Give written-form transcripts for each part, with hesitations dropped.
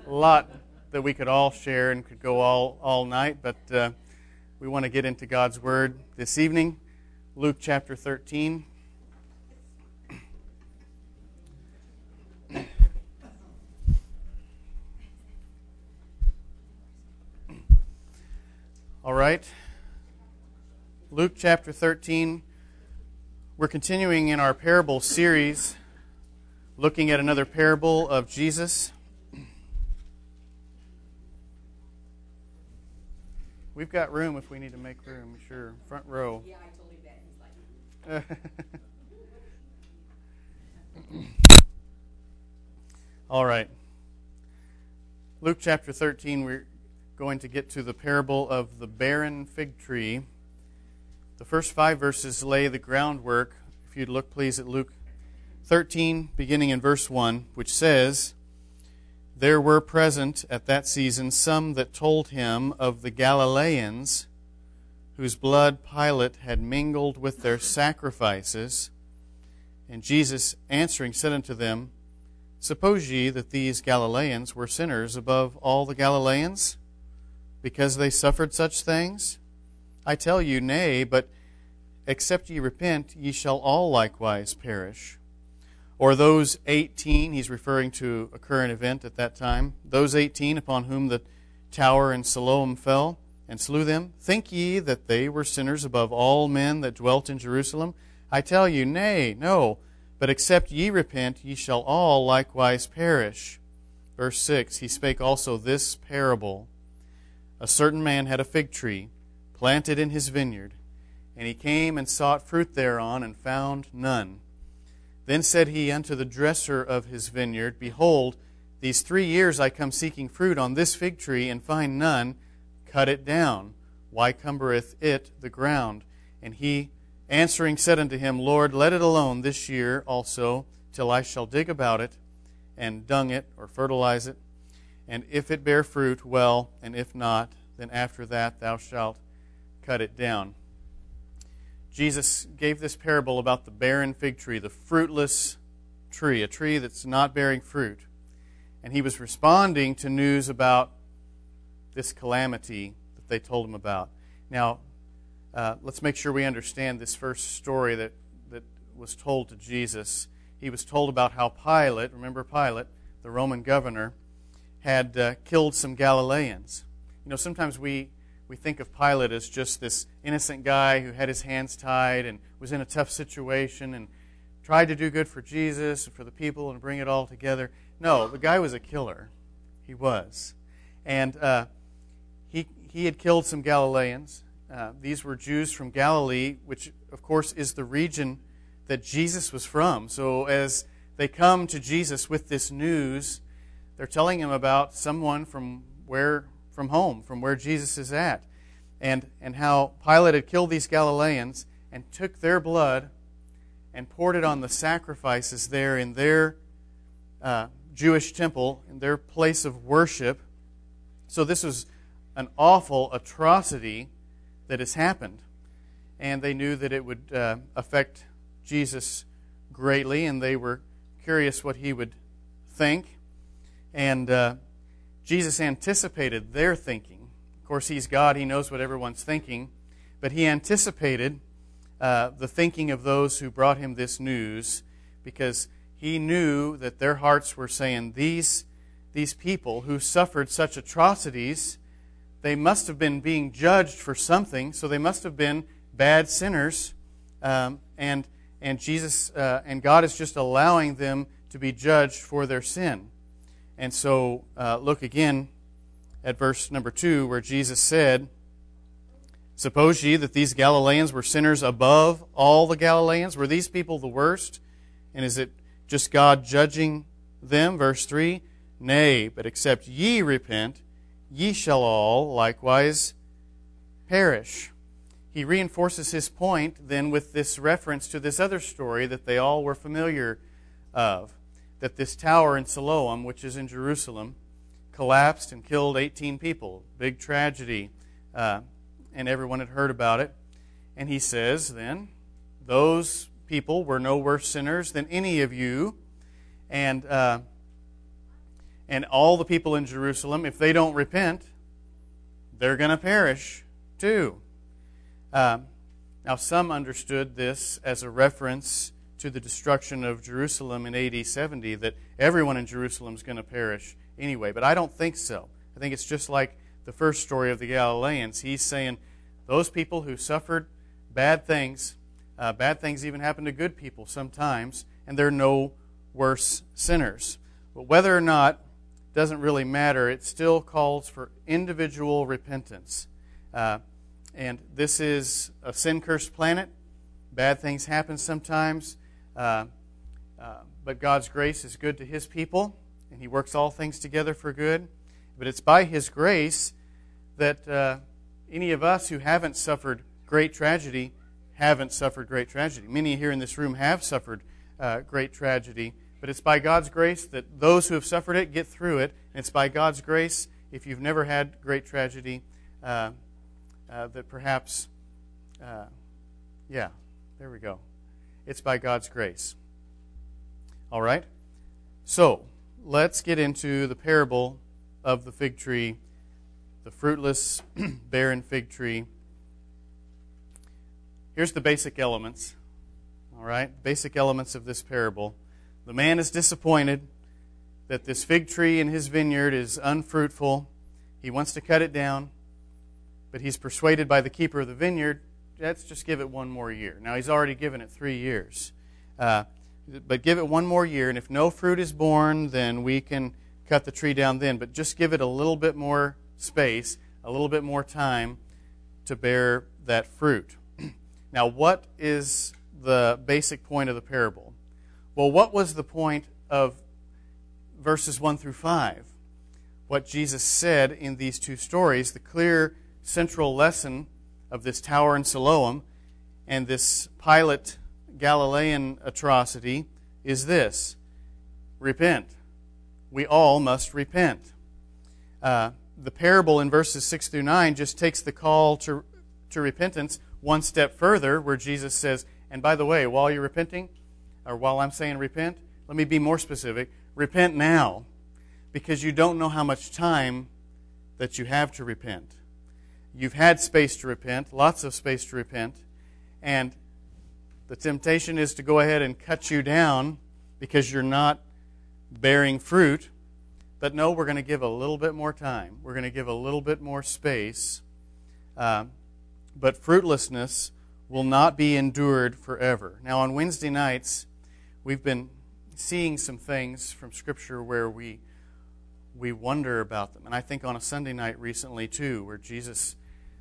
A lot that we could all share and could go all night, but we want to get into God's Word this evening. Luke chapter 13. All right. Luke chapter 13. We're continuing in our parable series, looking at another parable of Jesus. We've got room if we need to make room, sure. Front row. Yeah, I told him that. He's like... All right. Luke chapter 13, we're going to get to the parable of the barren fig tree. The first 5 verses lay the groundwork. If you'd look, please, at Luke 13, beginning in verse 1, which says, "There were present at that season some that told him of the Galileans, whose blood Pilate had mingled with their sacrifices. And Jesus answering said unto them, Suppose ye that these Galileans were sinners above all the Galileans, because they suffered such things? I tell you, nay, but except ye repent, ye shall all likewise perish. Or those 18," he's referring to a current event at that time, "those 18 upon whom the tower in Siloam fell, and slew them, think ye that they were sinners above all men that dwelt in Jerusalem? I tell you, nay, no, but except ye repent, ye shall all likewise perish." Verse 6, "He spake also this parable. A certain man had a fig tree planted in his vineyard, and he came and sought fruit thereon, and found none. Then said he unto the dresser of his vineyard, Behold, these 3 years I come seeking fruit on this fig tree, and find none. Cut it down. Why cumbereth it the ground? And he answering said unto him, Lord, let it alone this year also, till I shall dig about it, and dung it, or fertilize it. And if it bear fruit, well, and if not, then after that thou shalt cut it down." Jesus gave this parable about the barren fig tree, the fruitless tree, a tree that's not bearing fruit. And he was responding to news about this calamity that they told him about. Now, let's make sure we understand this first story that was told to Jesus. He was told about how Pilate, remember Pilate, the Roman governor, had killed some Galileans. You know, sometimes we think of Pilate as just this innocent guy who had his hands tied and was in a tough situation and tried to do good for Jesus and for the people and bring it all together. No, the guy was a killer. He was. And he had killed some Galileans. These were Jews from Galilee, which, of course, is the region that Jesus was from. So as they come to Jesus with this news, they're telling him about someone from home, from where Jesus is at, and how Pilate had killed these Galileans and took their blood and poured it on the sacrifices there in their Jewish temple, in their place of worship. So this was an awful atrocity that has happened. And they knew that it would affect Jesus greatly, and they were curious what he would think. And Jesus anticipated their thinking. Of course, he's God. He knows what everyone's thinking. But he anticipated the thinking of those who brought him this news, because he knew that their hearts were saying, these people who suffered such atrocities, they must have been being judged for something, so they must have been bad sinners. And Jesus and God is just allowing them to be judged for their sin. And so look again at verse number 2, where Jesus said, "Suppose ye that these Galileans were sinners above all the Galileans?" Were these people the worst? And is it just God judging them? Verse 3, "Nay, but except ye repent, ye shall all likewise perish." He reinforces his point then with this reference to this other story that they all were familiar of, that this tower in Siloam, which is in Jerusalem, collapsed and killed 18 people. Big tragedy, and everyone had heard about it. And he says then, those people were no worse sinners than any of you. And And all the people in Jerusalem, if they don't repent, they're going to perish too. Now, some understood this as a reference to the destruction of Jerusalem in AD 70, that everyone in Jerusalem is going to perish anyway. But I don't think so. I think it's just like the first story of the Galileans. He's saying those people who suffered bad things even happen to good people sometimes, and they're no worse sinners. But whether or not doesn't really matter. It still calls for individual repentance. And this is a sin-cursed planet. Bad things happen sometimes. But God's grace is good to His people, and He works all things together for good. But it's by His grace that any of us who haven't suffered great tragedy haven't suffered great tragedy. Many here in this room have suffered great tragedy. But it's by God's grace that those who have suffered it get through it. And it's by God's grace, if you've never had great tragedy, that perhaps, there we go. It's by God's grace. All right? So, let's get into the parable of the fig tree, the fruitless, barren fig tree. Here's the basic elements. All right? Basic elements of this parable. The man is disappointed that this fig tree in his vineyard is unfruitful. He wants to cut it down, but he's persuaded by the keeper of the vineyard, let's just give it one more year. Now, he's already given it 3 years. But give it one more year, and if no fruit is born, then we can cut the tree down then. But just give it a little bit more space, a little bit more time to bear that fruit. Now, what is the basic point of the parable? Well, what was the point of verses 1 through 5? What Jesus said in these two stories, the clear central lesson of this tower in Siloam and this Pilate Galilean atrocity is this: repent. We all must repent. The parable in verses 6 through 9 just takes the call to repentance one step further, where Jesus says, and by the way, while you're repenting, or while I'm saying repent, let me be more specific. Repent now, because you don't know how much time that you have to repent. You've had space to repent, lots of space to repent, and the temptation is to go ahead and cut you down because you're not bearing fruit. But no, we're going to give a little bit more time. We're going to give a little bit more space. But fruitlessness will not be endured forever. Now, on Wednesday nights, we've been seeing some things from Scripture where we wonder about them. And I think on a Sunday night recently, too, where Jesus...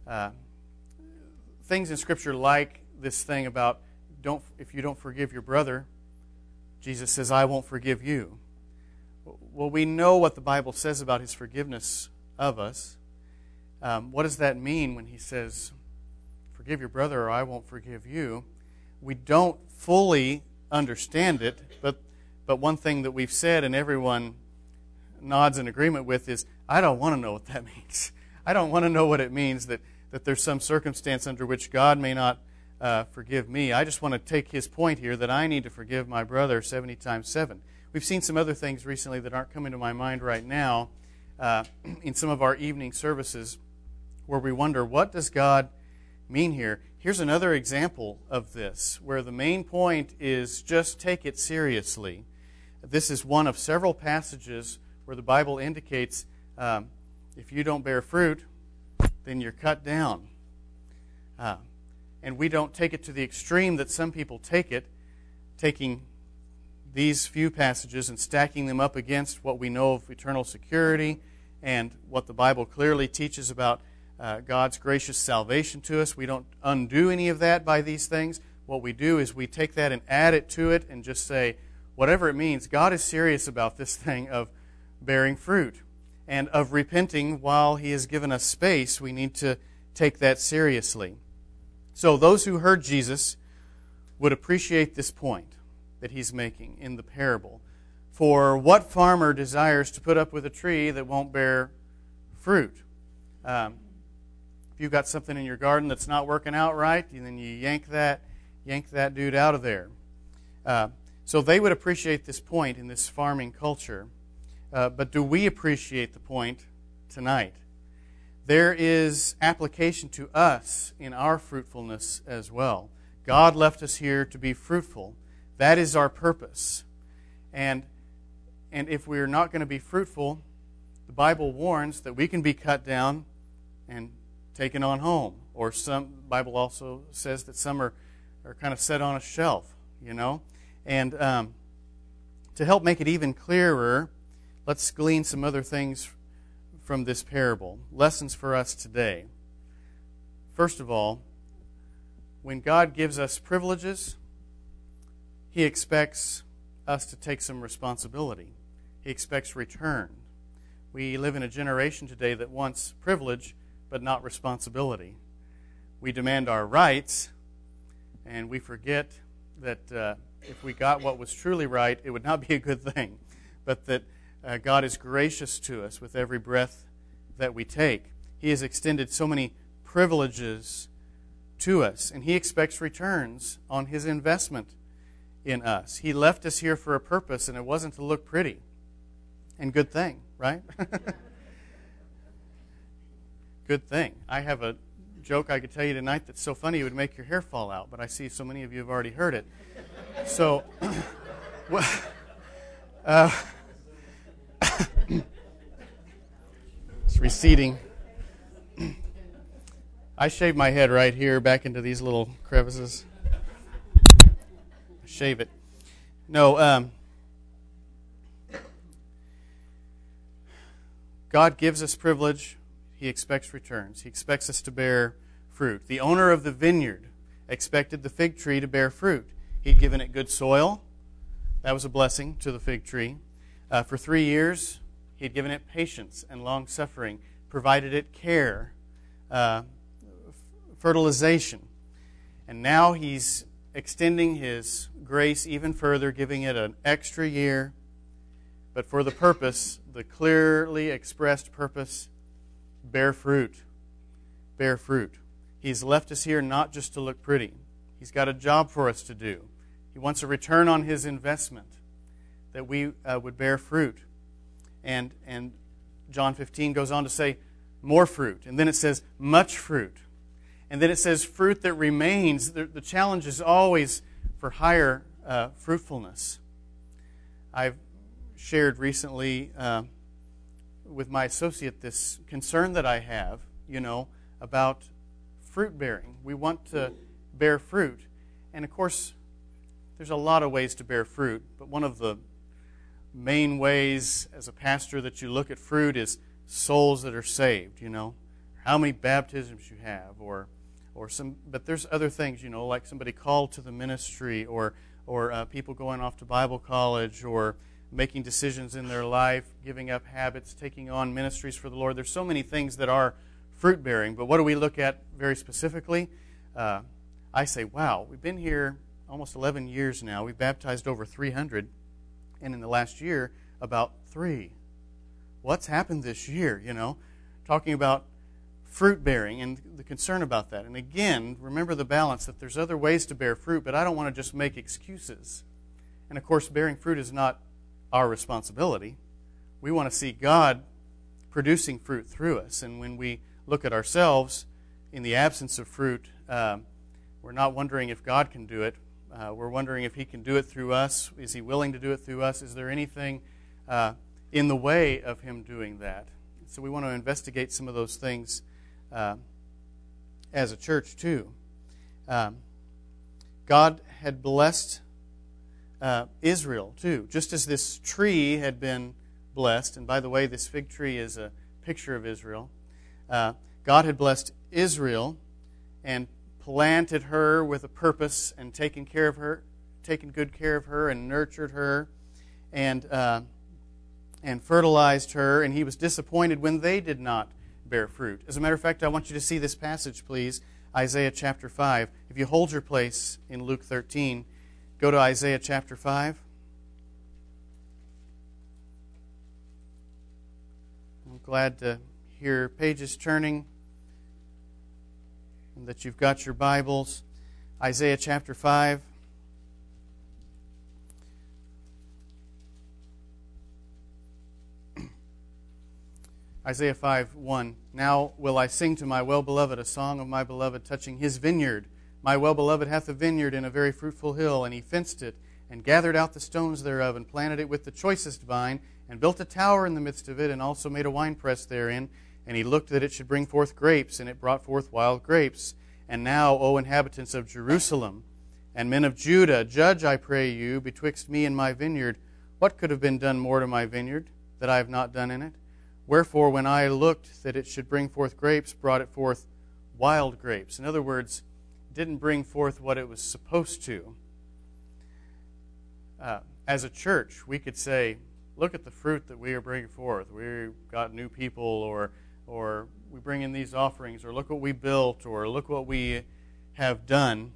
things in Scripture like this thing about if you don't forgive your brother, Jesus says, I won't forgive you. Well, we know what the Bible says about His forgiveness of us. What does that mean when He says, forgive your brother or I won't forgive you? We don't fully understand it, but one thing that we've said and everyone nods in agreement with is, I don't want to know what that means. I don't want to know what it means that there's some circumstance under which God may not forgive me. I just want to take His point here that I need to forgive my brother 70 times 7. We've seen some other things recently that aren't coming to my mind right now in some of our evening services where we wonder, what does God mean here? Here's another example of this, where the main point is just take it seriously. This is one of several passages where the Bible indicates if you don't bear fruit, then you're cut down. And we don't take it to the extreme that some people take it, taking these few passages and stacking them up against what we know of eternal security and what the Bible clearly teaches about God's gracious salvation to us. We don't undo any of that by these things. What we do is we take that and add it to it and just say, whatever it means, God is serious about this thing of bearing fruit and of repenting while He has given us space. We need to take that seriously. So those who heard Jesus would appreciate this point that He's making in the parable. For what farmer desires to put up with a tree that won't bear fruit? If you've got something in your garden that's not working out right, and then you yank that dude out of there. So they would appreciate this point in this farming culture. but do we appreciate the point tonight? There is application to us in our fruitfulness as well. God left us here to be fruitful. That is our purpose. And if we're not going to be fruitful, the Bible warns that we can be cut down and taken on home. Or the Bible also says that some are kind of set on a shelf, And to help make it even clearer, let's glean some other things from this parable. Lessons for us today. First of all, when God gives us privileges, He expects us to take some responsibility. He expects return. We live in a generation today that wants privilege but not responsibility. We demand our rights, and we forget that if we got what was truly right, it would not be a good thing, but that God is gracious to us with every breath that we take. He has extended so many privileges to us, and He expects returns on His investment in us. He left us here for a purpose, and it wasn't to look pretty. And good thing, right? Good thing. I have a joke I could tell you tonight that's so funny it would make your hair fall out, but I see so many of you have already heard it. So, it's receding. I shave my head right here back into these little crevices. Shave it. No, God gives us privilege. He expects returns. He expects us to bear fruit. The owner of the vineyard expected the fig tree to bear fruit. He'd given it good soil. That was a blessing to the fig tree. For 3 years, He'd given it patience and long-suffering, provided it care, fertilization. And now He's extending His grace even further, giving it an extra year, but for the purpose, the clearly expressed purpose, bear fruit. Bear fruit. He's left us here not just to look pretty. He's got a job for us to do. He wants a return on His investment, that we would bear fruit. And John 15 goes on to say, more fruit. And then it says, much fruit. And then it says, fruit that remains. The challenge is always for higher fruitfulness. I've shared recently with my associate this concern that I have, about fruit bearing. We want to bear fruit. And of course, there's a lot of ways to bear fruit, but one of the main ways as a pastor that you look at fruit is souls that are saved, how many baptisms you have, or some, but there's other things, like somebody called to the ministry, or people going off to Bible college, or making decisions in their life, giving up habits, taking on ministries for the Lord. There's so many things that are fruit-bearing, but what do we look at very specifically? I say, wow, we've been here almost 11 years now. We've baptized over 300, and in the last year, about 3. What's happened this year, Talking about fruit-bearing and the concern about that. And again, remember the balance that there's other ways to bear fruit, but I don't want to just make excuses. And of course, bearing fruit is not our responsibility. We want to see God producing fruit through us. And when we look at ourselves in the absence of fruit, we're not wondering if God can do it. We're wondering if He can do it through us. Is He willing to do it through us? Is there anything in the way of Him doing that? So we want to investigate some of those things as a church too. God had blessed Israel too, just as this tree had been blessed. And by the way, this fig tree is a picture of Israel. God had blessed Israel and planted her with a purpose and taken good care of her and nurtured her and fertilized her. And He was disappointed when they did not bear fruit. As a matter of fact, I want you to see this passage, please, Isaiah chapter 5. If you hold your place in Luke 13, go to Isaiah chapter 5. I'm glad to hear pages turning and that you've got your Bibles. Isaiah chapter 5. Isaiah 5:1. Now will I sing to my well-beloved a song of my beloved touching his vineyard. My well-beloved hath a vineyard in a very fruitful hill, and he fenced it, and gathered out the stones thereof, and planted it with the choicest vine, and built a tower in the midst of it, and also made a winepress therein. And he looked that it should bring forth grapes, and it brought forth wild grapes. And now, O inhabitants of Jerusalem, and men of Judah, judge, I pray you, betwixt me and my vineyard. What could have been done more to my vineyard, that I have not done in it? Wherefore, when I looked that it should bring forth grapes, brought it forth wild grapes. In other words, it didn't bring forth what it was supposed to. As a church, we could say, look at the fruit that we are bringing forth. We've got new people, or we bring in these offerings, or look what we built, or look what we have done.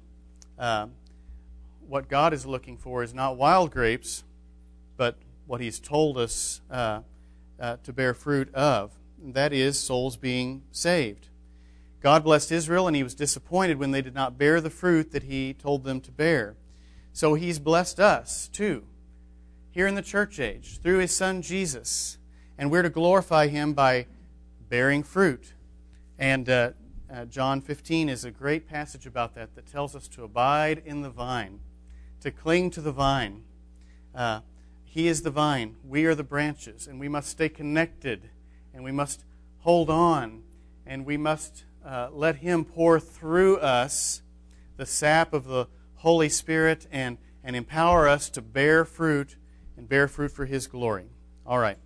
What God is looking for is not wild grapes, but what He's told us to bear fruit of. And that is souls being saved. God blessed Israel, and He was disappointed when they did not bear the fruit that He told them to bear. So He's blessed us, too, here in the church age, through His Son Jesus. And we're to glorify Him by bearing fruit. And John 15 is a great passage about that tells us to abide in the vine, to cling to the vine. He is the vine, we are the branches, and we must stay connected, and we must hold on, and we must let Him pour through us the sap of the Holy Spirit and empower us to bear fruit and bear fruit for His glory. All right.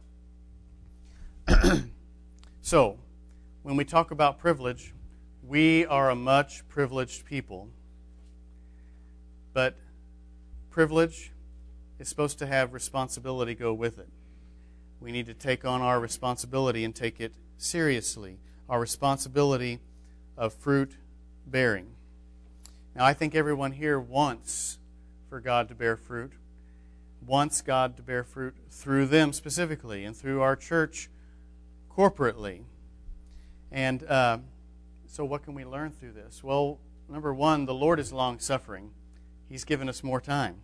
So, when we talk about privilege, we are a much privileged people. But privilege is supposed to have responsibility go with it. We need to take on our responsibility and take it seriously. Our responsibility of fruit bearing. Now, I think everyone here wants for God to bear fruit, wants God to bear fruit through them specifically and through our church corporately. And so what can we learn through this? Well, number one, the Lord is long-suffering. He's given us more time.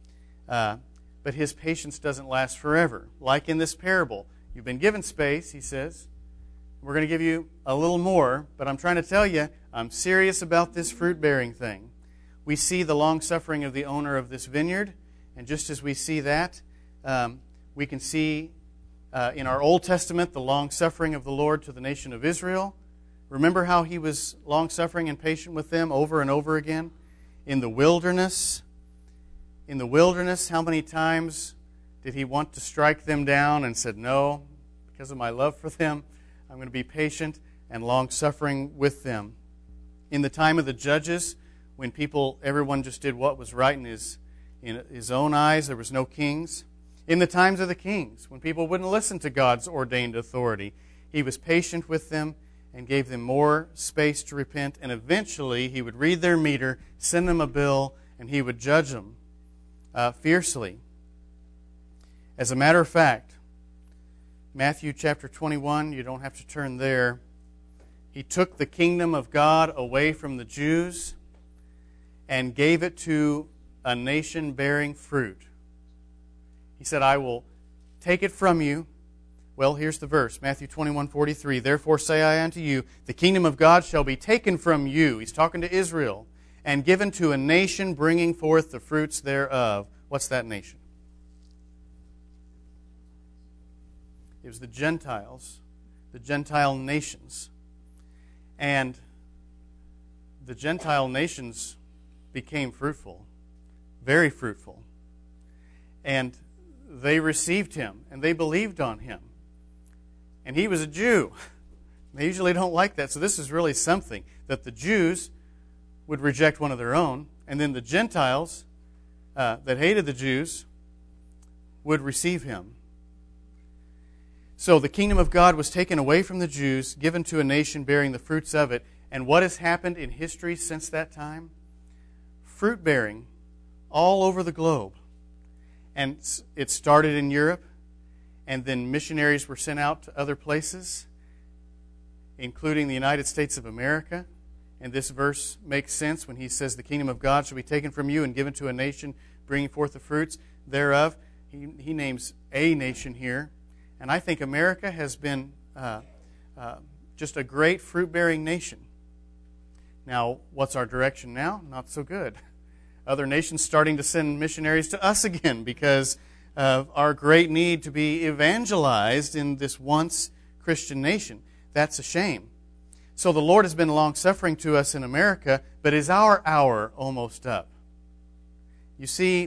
But His patience doesn't last forever. Like in this parable, you've been given space, He says. We're going to give you a little more, but I'm trying to tell you, I'm serious about this fruit-bearing thing. We see the long-suffering of the owner of this vineyard, and just as we see that, we can see in our Old Testament the long-suffering of the Lord to the nation of Israel. Remember how He was long-suffering and patient with them over and over again? In the wilderness, how many times did He want to strike them down and said, no, because of my love for them, I'm going to be patient and long-suffering with them. In the time of the judges, when everyone just did what was right in his own eyes, there was no kings. In the times of the kings, when people wouldn't listen to God's ordained authority, He was patient with them and gave them more space to repent, and eventually He would read their meter, send them a bill, and He would judge them fiercely. As a matter of fact, Matthew chapter 21, you don't have to turn there. He took the kingdom of God away from the Jews and gave it to a nation bearing fruit. He said, I will take it from you. Well, here's the verse, Matthew 21:43. Therefore say I unto you, the kingdom of God shall be taken from you. He's talking to Israel. And given to a nation bringing forth the fruits thereof. What's that nation? It was the Gentiles, the Gentile nations. And the Gentile nations became fruitful, very fruitful. And they received Him, and they believed on Him. And He was a Jew. They usually don't like that. So this is really something, that the Jews would reject one of their own, and then the Gentiles that hated the Jews would receive Him. So the kingdom of God was taken away from the Jews, given to a nation bearing the fruits of it. And what has happened in history since that time? Fruit bearing all over the globe. And it started in Europe, and then missionaries were sent out to other places, including the United States of America. And this verse makes sense when He says, the kingdom of God shall be taken from you and given to a nation bringing forth the fruits thereof. He names a nation here. And I think America has been just a great fruit-bearing nation. Now, what's our direction now? Not so good. Other nations starting to send missionaries to us again because of our great need to be evangelized in this once Christian nation. That's a shame. So the Lord has been long-suffering to us in America, but is our hour almost up? You see,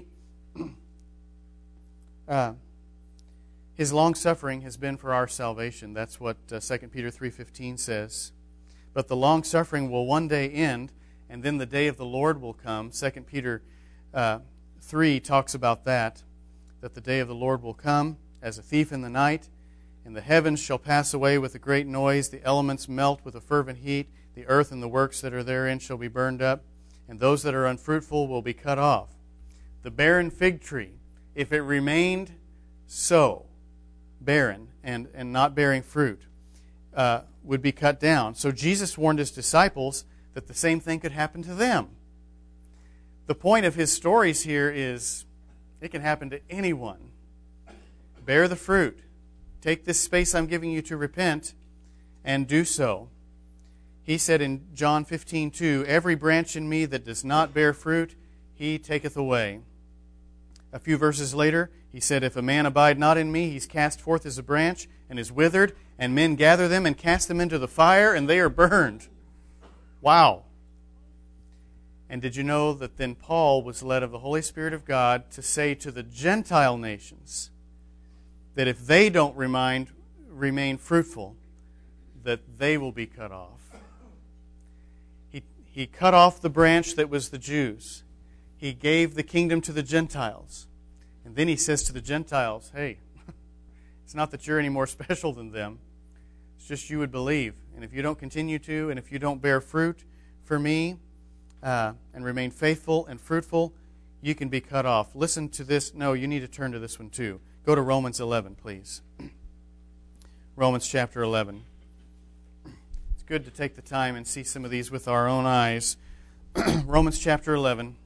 His long-suffering has been for our salvation. That's what 2 Peter 3:15 says. But the long-suffering will one day end, and then the day of the Lord will come. 2 Peter 3 talks about that the day of the Lord will come as a thief in the night, and the heavens shall pass away with a great noise, the elements melt with a fervent heat, the earth and the works that are therein shall be burned up, and those that are unfruitful will be cut off. The barren fig tree, if it remained so, barren and not bearing fruit, would be cut down. So Jesus warned His disciples that the same thing could happen to them. The point of His stories here is it can happen to anyone. Bear the fruit. Take this space I'm giving you to repent and do so. He said in John 15:2, every branch in me that does not bear fruit, He taketh away. A few verses later, He said, if a man abide not in me, he's cast forth as a branch and is withered, and men gather them and cast them into the fire, and they are burned. Wow. And did you know that then Paul was led of the Holy Spirit of God to say to the Gentile nations that if they don't remain fruitful, that they will be cut off. He cut off the branch that was the Jews. He gave the kingdom to the Gentiles. And then He says to the Gentiles, hey, it's not that you're any more special than them. It's just you would believe. And if you don't continue to, and if you don't bear fruit for me, and remain faithful and fruitful, you can be cut off. Listen to this. No, you need to turn to this one too. Go to Romans 11, please. Romans chapter 11. It's good to take the time and see some of these with our own eyes. Romans chapter 11.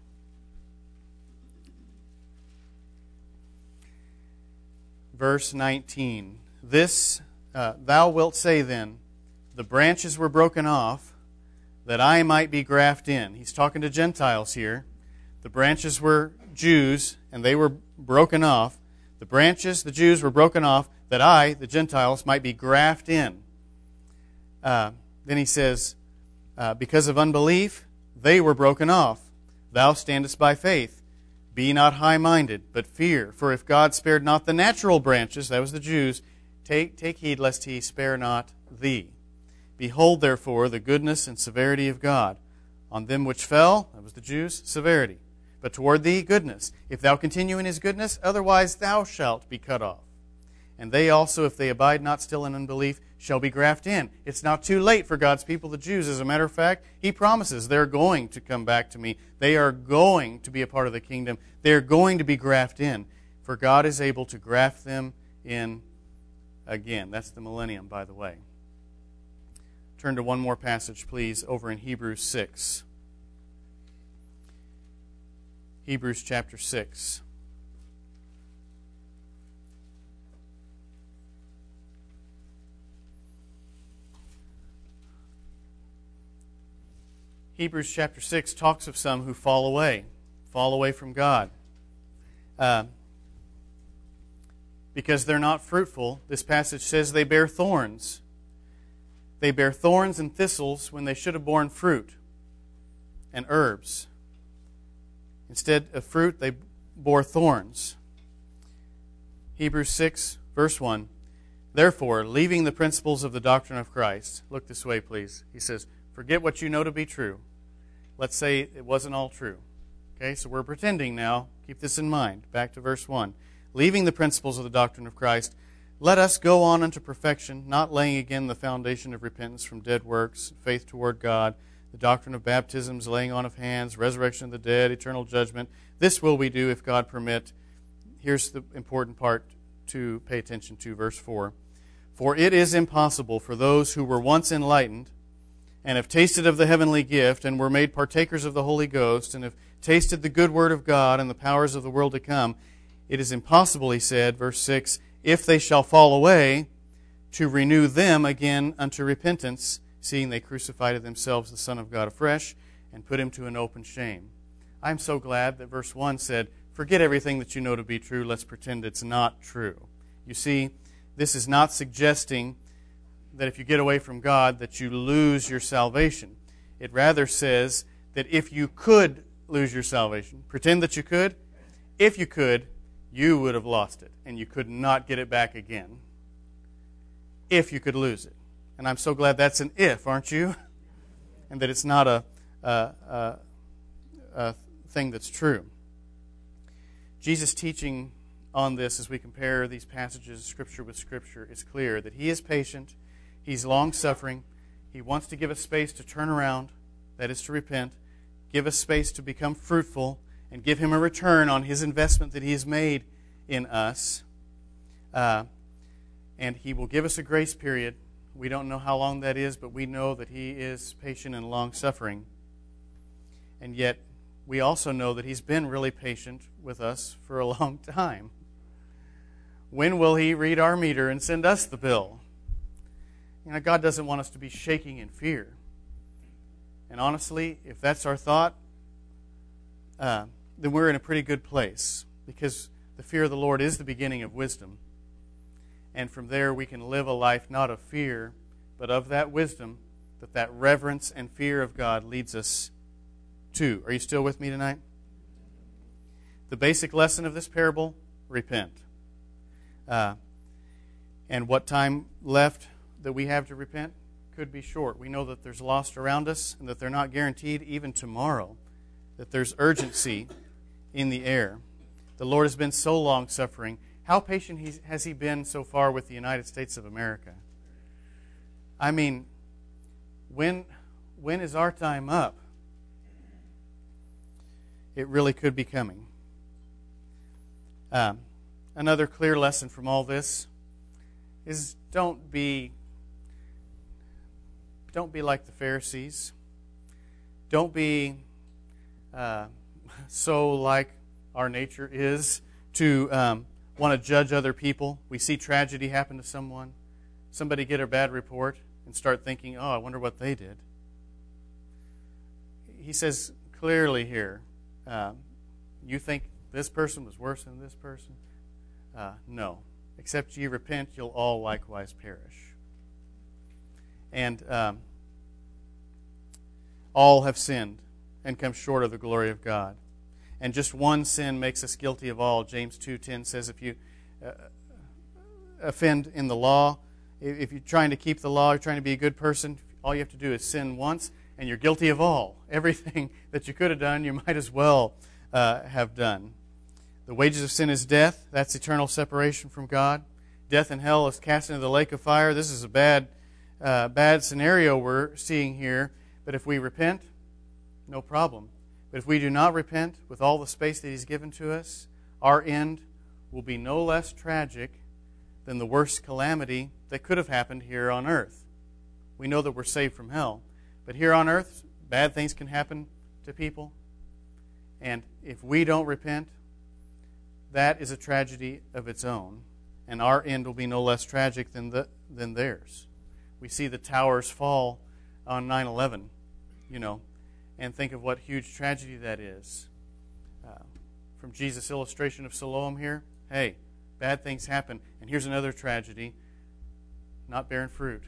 Verse 19. This, thou wilt say then, the branches were broken off, that I might be grafted in. He's talking to Gentiles here. The branches were Jews, and they were broken off. The branches, the Jews, were broken off, that I, the Gentiles, might be grafted in. Then he says, because of unbelief, they were broken off. Thou standest by faith. Be not high-minded, but fear. For if God spared not the natural branches, that was the Jews, take heed lest He spare not thee. Behold, therefore, the goodness and severity of God. On them which fell, that was the Jews, severity. But toward thee, goodness. If thou continue in His goodness, otherwise thou shalt be cut off. And they also, if they abide not still in unbelief, shall be grafted in. It's not too late for God's people, the Jews. As a matter of fact, He promises they're going to come back to me. They are going to be a part of the kingdom. They're going to be grafted in. For God is able to graft them in again. That's the millennium, by the way. Turn to one more passage, please, over in Hebrews 6. Hebrews chapter 6. Hebrews chapter 6 talks of some who fall away from God. Because they're not fruitful, this passage says they bear thorns. They bear thorns and thistles when they should have borne fruit and herbs. Instead of fruit, they bore thorns. Hebrews 6, verse 1. Therefore, leaving the principles of the doctrine of Christ, look this way, please. He says, forget what you know to be true. Let's say it wasn't all true. Okay, so we're pretending now. Keep this in mind. Back to verse 1. Leaving the principles of the doctrine of Christ, let us go on unto perfection, not laying again the foundation of repentance from dead works, faith toward God, the doctrine of baptisms, laying on of hands, resurrection of the dead, eternal judgment. This will we do if God permit. Here's the important part to pay attention to, verse 4. For it is impossible for those who were once enlightened and have tasted of the heavenly gift and were made partakers of the Holy Ghost and have tasted the good word of God and the powers of the world to come, it is impossible, he said, verse 6, if they shall fall away, to renew them again unto repentance, seeing they crucified to themselves the Son of God afresh, and put him to an open shame. I'm so glad that verse 1 said, forget everything that you know to be true, let's pretend it's not true. You see, this is not suggesting that if you get away from God that you lose your salvation. It rather says that if you could lose your salvation, pretend that you could, if you could, you would have lost it, and you could not get it back again. If you could lose it. And I'm so glad that's an if, aren't you? And that it's not a thing that's true. Jesus' teaching on this, as we compare these passages of Scripture with Scripture, is clear that He is patient, He's long-suffering, He wants to give us space to turn around, that is to repent, give us space to become fruitful, and give Him a return on His investment that He has made in us. And He will give us a grace period. We don't know how long that is, but we know that He is patient and long-suffering. And yet, we also know that He's been really patient with us for a long time. When will He read our meter and send us the bill? You know, God doesn't want us to be shaking in fear. And honestly, if that's our thought, then we're in a pretty good place, because the fear of the Lord is the beginning of wisdom. And from there we can live a life not of fear, but of that wisdom that reverence and fear of God leads us to. Are you still with me tonight? The basic lesson of this parable, repent. And what time left that we have to repent could be short. We know that there's lost around us and that they're not guaranteed even tomorrow, that there's urgency in the air. The Lord has been so long-suffering. How patient has He been so far with the United States of America? I mean, when is our time up? It really could be coming. Another clear lesson from all this is don't be like the Pharisees. Don't be so like our nature is to want to judge other people. We see tragedy happen to someone, somebody get a bad report, and start thinking, oh, I wonder what they did. He says clearly here, you think this person was worse than this person? No. Except ye repent, you'll all likewise perish. And all have sinned and come short of the glory of God. And just one sin makes us guilty of all. James 2:10 says if you offend in the law, if you're trying to keep the law, you're trying to be a good person, all you have to do is sin once, and you're guilty of all. Everything that you could have done, you might as well have done. The wages of sin is death. That's eternal separation from God. Death and hell is cast into the lake of fire. This is a bad scenario we're seeing here. But if we repent, no problem. But if we do not repent with all the space that He's given to us, our end will be no less tragic than the worst calamity that could have happened here on earth. We know that we're saved from hell. But here on earth, bad things can happen to people. And if we don't repent, that is a tragedy of its own. And our end will be no less tragic than theirs. We see the towers fall on 9/11, and think of what huge tragedy that is. From Jesus' illustration of Siloam here, hey, bad things happen. And here's another tragedy: not bearing fruit,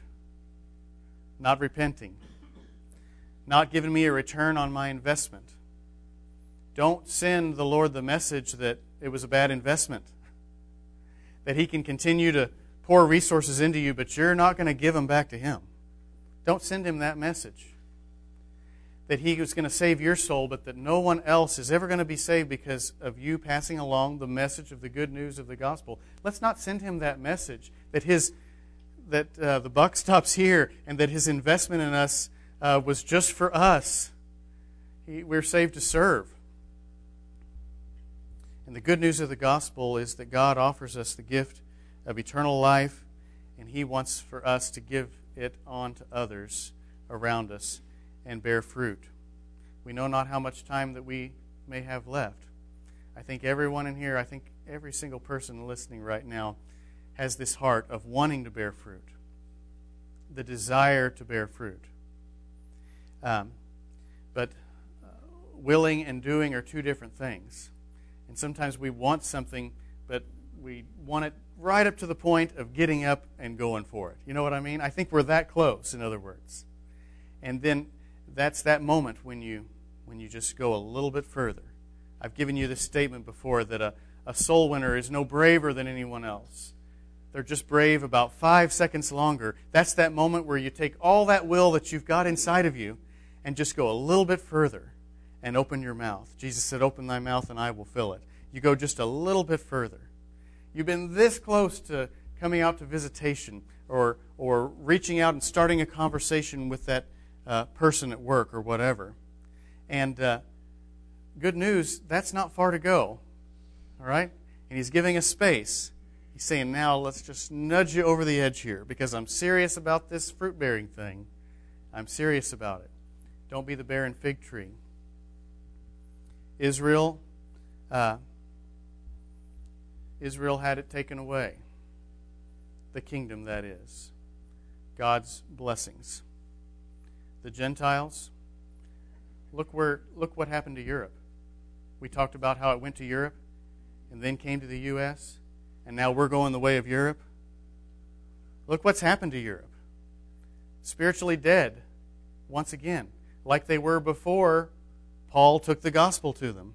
not repenting, not giving me a return on my investment. Don't send the Lord the message that it was a bad investment, that He can continue to pour resources into you, but you're not going to give them back to Him. Don't send Him that message. That He was going to save your soul, but that no one else is ever going to be saved because of you passing along the message of the good news of the gospel. Let's not send Him that message, that the buck stops here, and that His investment in us was just for us. We're saved to serve. And the good news of the gospel is that God offers us the gift of eternal life, and He wants for us to give it on to others around us and bear fruit. We know not how much time that we may have left. I think everyone in here, I think every single person listening right now has this heart of wanting to bear fruit, the desire to bear fruit. But willing and doing are two different things. And sometimes we want something, but we want it right up to the point of getting up and going for it. You know what I mean? I think we're that close, in other words. And then that's that moment when you just go a little bit further. I've given you this statement before that a soul winner is no braver than anyone else. They're just brave about 5 seconds longer. That's that moment where you take all that will that you've got inside of you and just go a little bit further and open your mouth. Jesus said, "Open thy mouth and I will fill it." You go just a little bit further. You've been this close to coming out to visitation or reaching out and starting a conversation with that person at work or whatever. And good news, that's not far to go. All right? And He's giving us space. He's saying, now let's just nudge you over the edge here because I'm serious about this fruit-bearing thing. I'm serious about it. Don't be the barren fig tree. Israel had it taken away. The kingdom, that is. God's blessings. The Gentiles, look what happened to Europe. We talked about how it went to Europe and then came to the U.S., and now we're going the way of Europe. Look what's happened to Europe. Spiritually dead, once again, like they were before Paul took the gospel to them.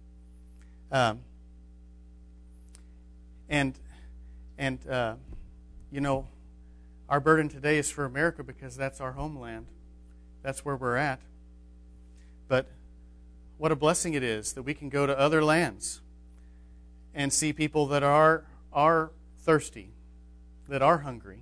Our burden today is for America because that's our homeland. That's where we're at. But what a blessing it is that we can go to other lands and see people that are thirsty, that are hungry.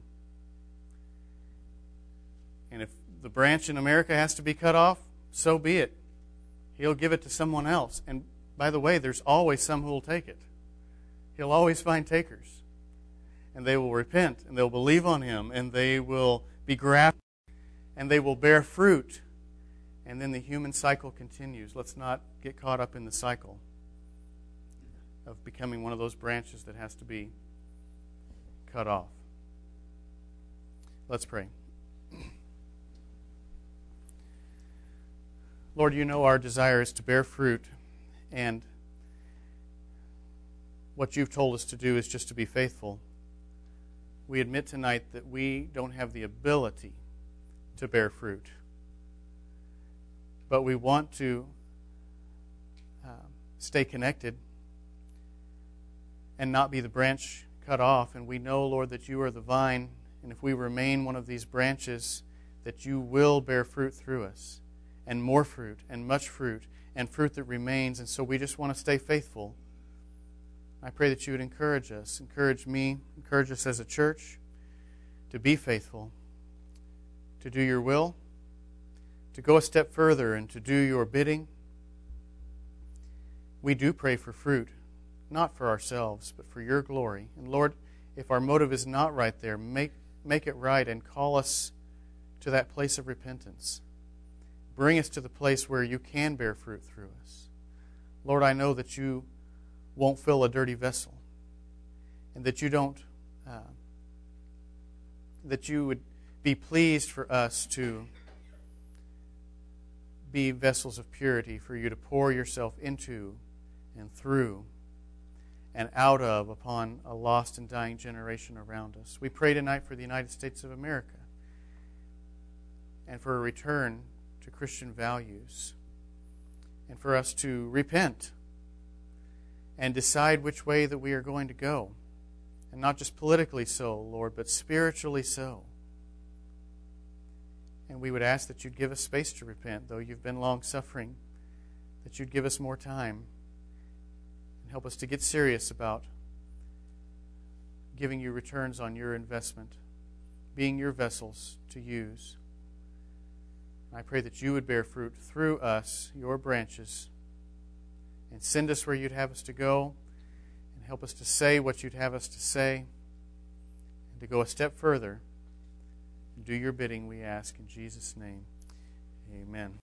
And if the branch in America has to be cut off, so be it. He'll give it to someone else. And by the way, there's always some who will take it. He'll always find takers. And they will repent, and they'll believe on Him, and they will be grafted, and they will bear fruit. And then the human cycle continues. Let's not get caught up in the cycle of becoming one of those branches that has to be cut off. Let's pray. Lord, you know our desire is to bear fruit, and what you've told us to do is just to be faithful. We admit tonight that we don't have the ability to bear fruit, but we want to stay connected and not be the branch cut off. And we know, Lord, that you are the vine, and if we remain one of these branches, that you will bear fruit through us, and more fruit, and much fruit, and fruit that remains. And so we just want to stay faithful. I pray that you would encourage us, encourage me, encourage us as a church to be faithful, to do your will, to go a step further and to do your bidding. We do pray for fruit, not for ourselves, but for your glory. And Lord, if our motive is not right there, make it right and call us to that place of repentance. Bring us to the place where you can bear fruit through us. Lord, I know that you won't fill a dirty vessel, and that you don't, that you would be pleased for us to be vessels of purity, for you to pour yourself into and through and out of upon a lost and dying generation around us. We pray tonight for the United States of America and for a return to Christian values, and for us to repent and decide which way that we are going to go. And not just politically so, Lord, but spiritually so. And we would ask that you'd give us space to repent, though you've been long-suffering, that you'd give us more time and help us to get serious about giving you returns on your investment, being your vessels to use. I pray that you would bear fruit through us, your branches, and send us where you'd have us to go, and help us to say what you'd have us to say, and to go a step further and do your bidding, we ask in Jesus' name. Amen.